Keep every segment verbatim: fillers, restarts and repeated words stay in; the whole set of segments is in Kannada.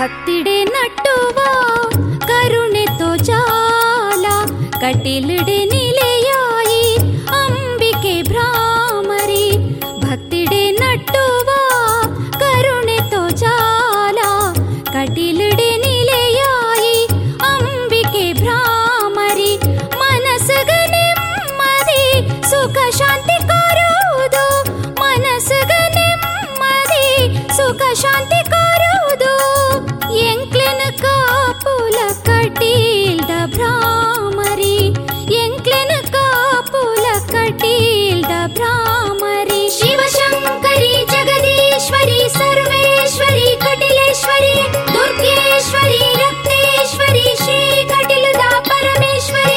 ಭಕ್ತಿಡೆ ನಟ್ಟುವ ಕರುಣೆ ತೋ ಜಾಲ ಕಟಿಲಡೆ ನಿಲೆಯಾಯಿ ಅಂಬಿಕೆ ಭ್ರಾಮರಿ ಭಕ್ತಿಡೆ ನಟ್ಟುವ ಕರುಣೆ ತೋ ಜಾಲ ಕಟಿಲಡೆ ನಿಲೆಯಾಯಿ ಅಂಬಿಕೆ ಭ್ರಾಮರಿ ಮನಸ್ಸಿಗ ನೆಮ್ಮದಿ ಸುಖ ಶಾಂತಿ ಕೊರುವುದು ಮನಸ್ಸಿಗ ನೆಮ್ಮದಿ ಸುಖ ಶಾಂತಿ ಕೊರುವುದು ಎಂಕ್ಲೆನ ಕಾಪುಲ ಕಟೀಲ್ದ ಭ್ರಾಮರಿ ಎಂಕ್ಲೆನ ಕಾಪುಲ ಕಟೀಲ್ದ ಭ್ರಾಮರಿ ಶಿವಶಂಕರಿ ಜಗದೀಶ್ವರಿ ಸರ್ವೇಶ್ವರಿ ಕಟಿಲೇಶ್ವರಿ ದುರ್ಗೇಶ್ವರಿ ರತ್ನೇಶ್ವರಿ ಶ್ರೀ ಕಟಿಲದ ಪರಮೇಶ್ವರಿ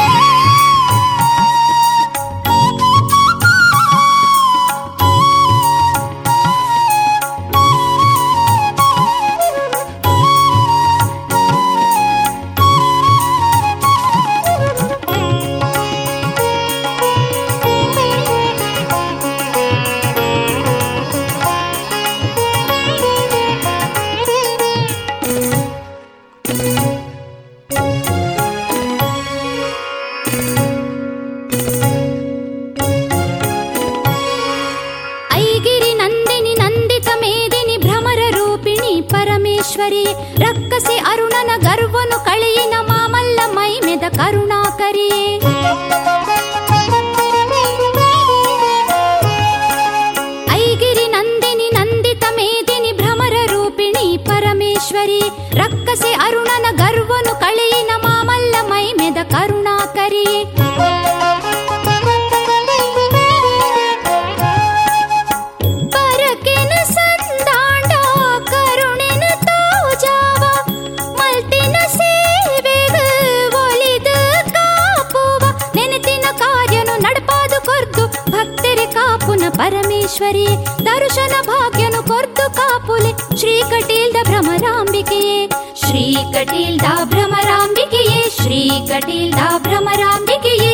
ರಕ್ಕಸಿ ಅರುಣನ ಗರ್ವನು ಕಳೆಯಿನ ಮಾಮಲ್ಲ ಮೈಮೆದ ಕರುಣಾಕರಿಯೇ ಐಗಿರಿ ನಂದಿನಿ ನಂದಿತ ಮೇದಿನಿ ಭ್ರಮರ ರೂಪಿಣಿ ಪರಮೇಶ್ವರಿ ರಕ್ಕಸಿ ಅರುಣನ ಗರ್ವನು ಕಳೆಯಿನ ಮಾಮಲ್ಲ ಮೈಮೆದ ಕರುಣಾಕರಿಯೇ ಪರಮೇಶ್ವರಿ ದರ್ಶನ ಭಾಗ್ಯನು ಕೊರ್ದು ಕಾಪುಲೆ ಶ್ರೀ ಕಟೀಲ್ದ ಭ್ರಮರಾಂಬಿಕೆಯೇ ಶ್ರೀ ಕಟೀಲ್ದ ಭ್ರಮರಾಂಬಿಕೆಯೇ ಶ್ರೀ ಕಟೀಲ್ದ ಭ್ರಮರಾಂಬಿಕೆಯೇ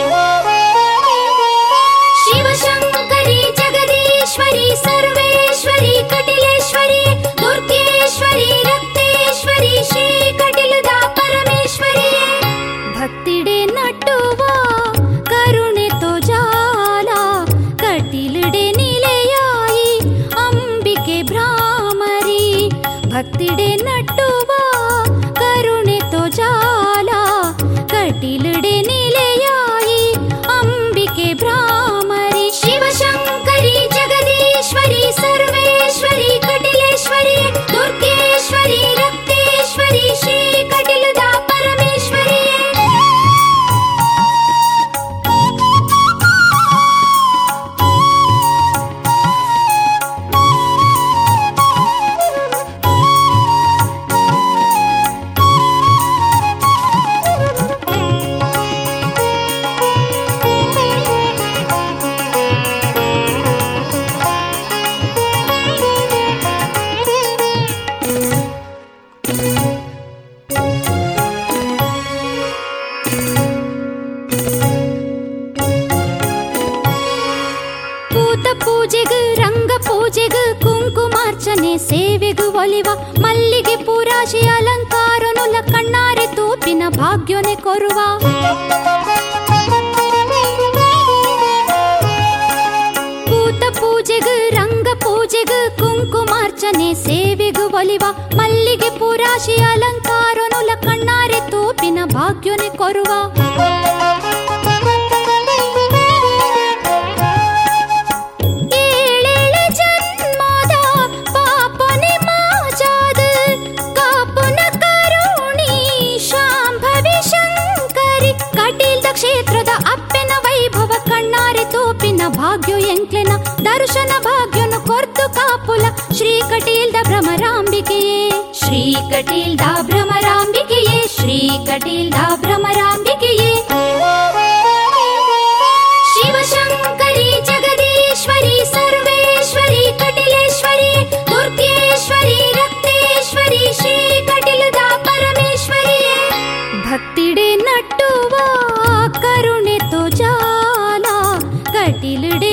ಶಿವಶಂಕರಿ ಜಗದೀಶ್ವರಿ ಸರ್ವೇಶ್ವರಿ ಕಟಿಲೇಶ್ವರಿ ದುರ್ಗೇಶ್ವರಿ ರತ್ನೇಶ್ವರಿ ಶ್ರೀ ಕಟಿಲದ ಪರಮೇಶ್ವರಿ ಭಕ್ತಿಡೆ ನಟ್ಟುವ ಕರುಣೆ ತೋ ಜಾಲ ಕಟಿಲಡೆ ನಿಲೆಯಾಯಿ ಅಂಬಿಕೆ ಭ್ರಾಮರಿ ಭಕ್ತಿಡೆ ನಟ್ಟುವ ಕರುಣೆ ತೋ ಜಾಲ ಕಟಿಲಡೆ ನಿಲೆಯಾಯಿ ಅಂಬಿಕೆ ಭ್ರಾಮರಿ ಶಿವಶಂಕರಿ ಜಗದೀಶ್ವರಿ ಸರ್ವೇಶ್ವರಿ ಕಟಿಲೇಶ್ವರಿ ದುರ್ಗೇಶ್ವರಿ ರತ್ನೇಶ್ವರಿ ಶ್ರೀ ಕಟಿಲದ ಪರಮೇಶ್ವರಿ ಪೂಜೆಗೂ ರಂಗ ಪೂಜೆಗೂ ಕುಂಕುಮಾರ್ಚನೆ ಸೇವೆಗೂ ಒಲಿವ ಮಲ್ಲಿಗೆ ಪೂರಾಶಿ ಅಲಂಕಾರನುಲ ಕಣ್ಣಾರೆ ತೂಪಿನ ಭಾಗ್ಯನೆ ಕೊರುವ ಕೂತ ಪೂಜೆಗೂ ರಂಗ ಪೂಜೆಗೂ ಕುಂಕುಮಾರ್ಚನೆ ಸೇವೆಗೂ ಒಲಿವ ಮಲ್ಲಿಗೆ ಪೂರಾಶಿ ಅಲಂಕಾರನುಲ ಕಣ್ಣಾರೆ ತೂಪಿನ ಭಾಗ್ಯನೆ ಕೊರುವ ಕ್ಷೇತ್ರದ ಅಪ್ಪೆನ ವೈಭವ ಕಣ್ಣಾರೆ ತೋಪಿನ ಭಾಗ್ಯ ಎಂಕ್ಲೆನ ದರ್ಶನ ಭಾಗ್ಯನು ಕೊರ್ದು ಕಾಪುಲ ಶ್ರೀ ಕಟೀಲ್ದ ಭ್ರಮರಾಂಬಿಕೆಯೇ ಶ್ರೀ ಕಟೀಲ್ದ ಭ್ರಮರಾಂಬಿಕೆಯೇ ಶ್ರೀ ಕಟೀಲ್ದ ಭ್ರಮರಾಂಬಿಕೆಯೇ ಶಿವಶಂಕರಿ ಜಗದೀಶ್ವರಿ ಸರ್ವೇಶ್ವರಿ ಕಟಿಲೇಶ್ವರಿ ದುರ್ಗೇಶ್ವರಿ ರತ್ನೇಶ್ವರಿ ಶ್ರೀ ಕಟಿಲದ ಪರಮೇಶ್ವರಿ ಭಕ್ತಿಡೆ ನಟ್ಟುವ ಕರುಣೆ ತೋ ಜಾಲ ಕಟಿಲಡೆ